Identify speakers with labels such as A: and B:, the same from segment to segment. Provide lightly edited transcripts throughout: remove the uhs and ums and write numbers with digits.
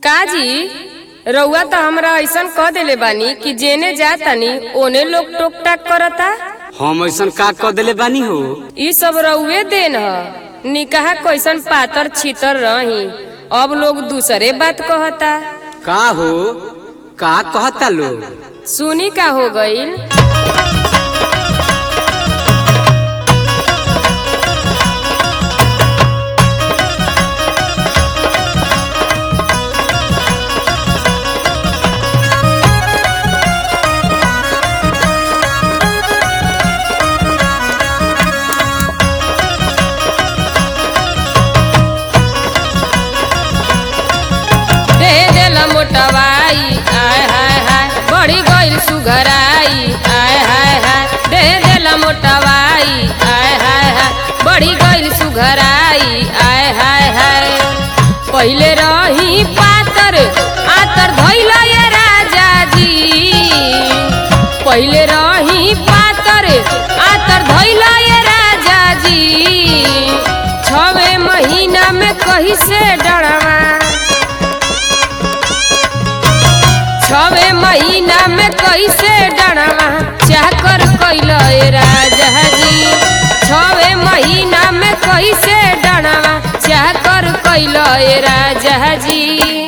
A: काजी रउआ तो हमरा ऐसन कह देले बानी कि जेने जातानी ओने लोग टोक टाक करता।
B: हम ऐसन का कह देले बानी हो?
A: ई सब रउए देन ह। निकाह कैसन पातर छितर रही, अब लोग दूसरे बात कहता।
B: का हो का कहता लोग?
A: सुनी का हो गईल। मोटवाई आय हाय हाय बड़ी गईल सुघराई आय हाय हाय दे देला मोटवाई आय हाय हाय बड़ी गईल सुघराई आय हाय हाय। पहिले रही पातर आतर धइला ये राजा जी, पहिले रही पातर आतर धइला ये राजा जी। 6वें महीना में कहीं से डरवा, 6वें महीना में कैसे डरवा चाकर कैल राजा जी। 6वें महीना में कैसे डरवा चाकर कैल राजा जी।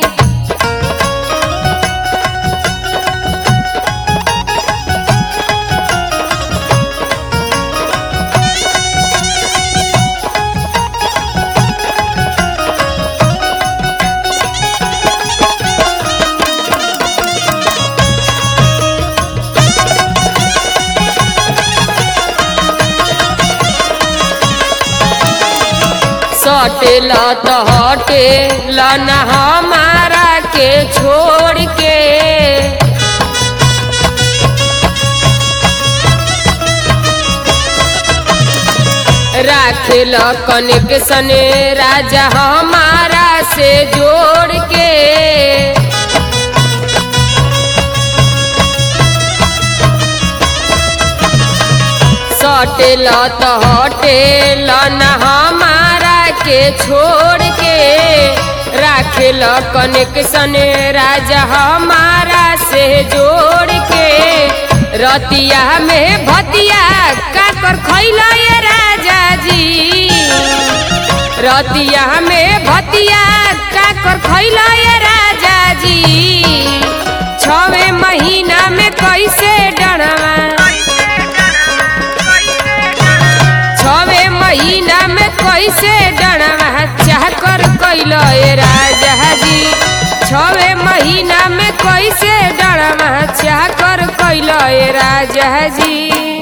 A: सटेला तो हटेला न हमारा के छोड़ के, राखेला कनेक्शन राजा हमारा से जोड़ के। सटेला तो हटेला न हमारा के छोड़ के, राखेल कनेक्शन राजा हमारा से जोड़ के। रतिया में भतिया काकर खैला ये राजा जी, रतिया में भतिया काकर खैला ये राजा जी। 6वें महीना में कैसे डरवा, 6वें महीना में कैसे डरवा चाकर कैल राजा जी। 6वें महीना में कैसे डरवा चाकर कैल राजा जी।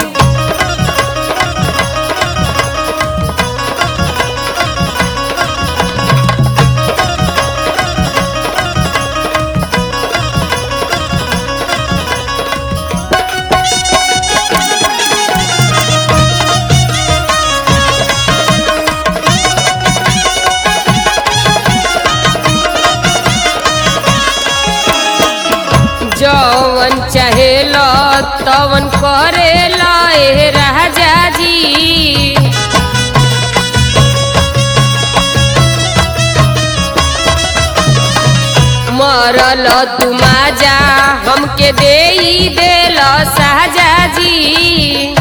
A: जवन चाहेला तवन करेला ए राजा जी। मरल तू माजा हमके देई देला साजा जी।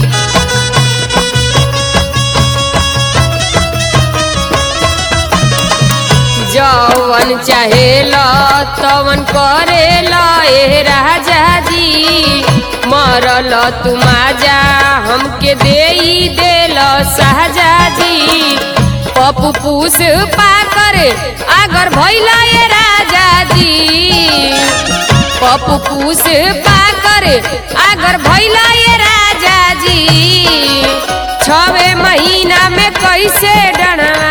A: जवन चाहेला तवन करेला ए राजा जी। मरल तू माजा हमके देई देला साजा जी। पप्पू पूस पाकर आगर भइला ए राजा जी। पप्पू पूस पाकर आगर भइला ए राजा जी। 6वें महीना में कैसे डरवा,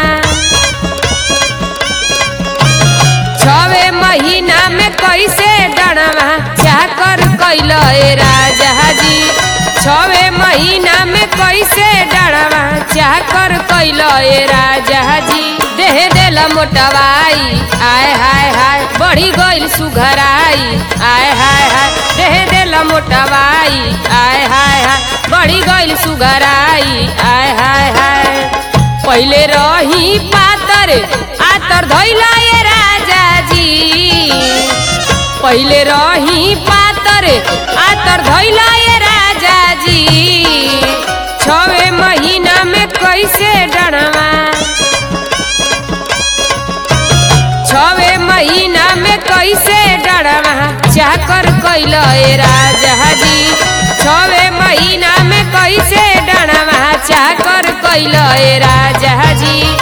A: 6वें महीना में कैसे डरवा चाकर कैल राजा जी। 6वें महीना में कैसे डरवा चाकर कैल राजा जी। देह देला मोटवाई आय हाय हाय बड़ी गईल सुघराई आय हाय हाय। देह देला मोटवाई आय हाय हाय बड़ी गईल सुघराई आय हाय हाय। पहिले रही पातर आतर धइला ये राजा जी। पहले रही पातर आतर धैला ये राजा जी 6 महीना में कैसे डरवा 6 महीना में कैसे डरवा चाकर कैल ए राजा जी 6 महीना में कैसे डरवा चाकर कैल ए राजा जी